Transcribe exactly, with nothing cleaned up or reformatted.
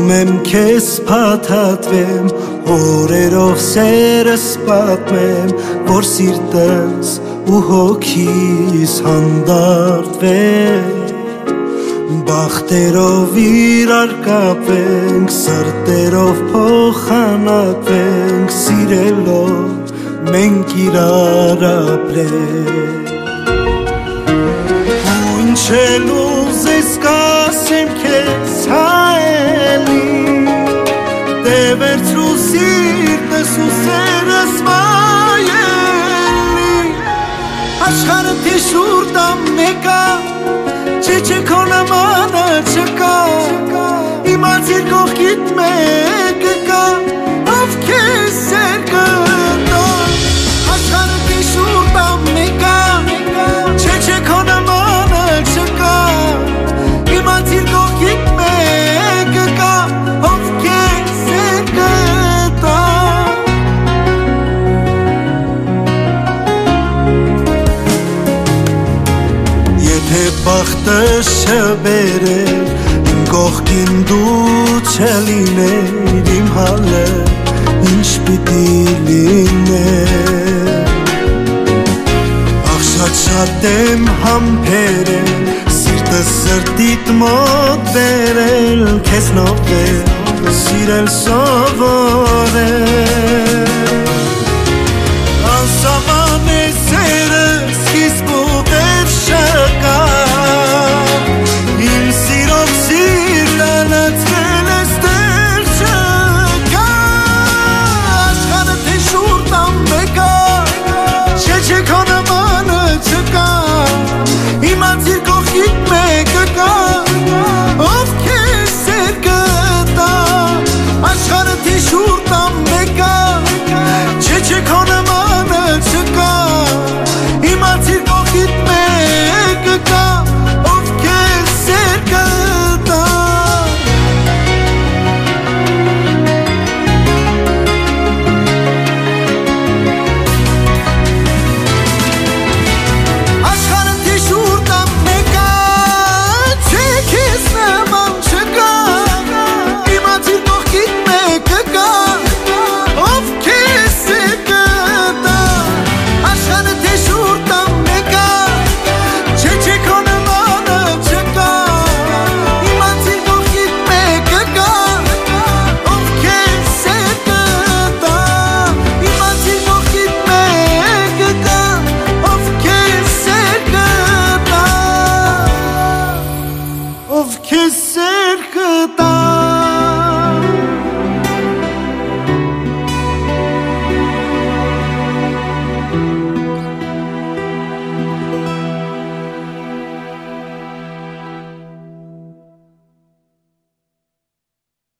Ուզում եմ քեզ փաթաթվեմ, օրերով սերս պատմեմ, որ սիրտս ու հոգիս հանդարտվեմ, բախտերով իրար կապենք, սրտերով փոխանակվենք, սիրելով մենք իրար ապրենք։ Ու ինչ էլ ուզես կասեմ քեզ հայելի, դե վերցրու սիրտս ու սերս վայելի, աշխարհը թիշուր տա մեկա, չէ չէ քո նմանը չկա, իմացիր կողքիդ մեկը կա, ով քեզ սեր կտա, աշխարհը թիշուր տա մեկա, չէ չէ քո նմանը չկա, իմացիր կողքիդ մեկը կա, ով քեզ սեր կտա։ Եթե բախտը շբերեր, իմ կողքին դու չլիներ, իմ հալը ինչ պիտի լիներ, ախ շատ-շատ եմ համբերել, սիրտս սրտիդ մոտ բերել, քեզ նով է սիրել սովորել,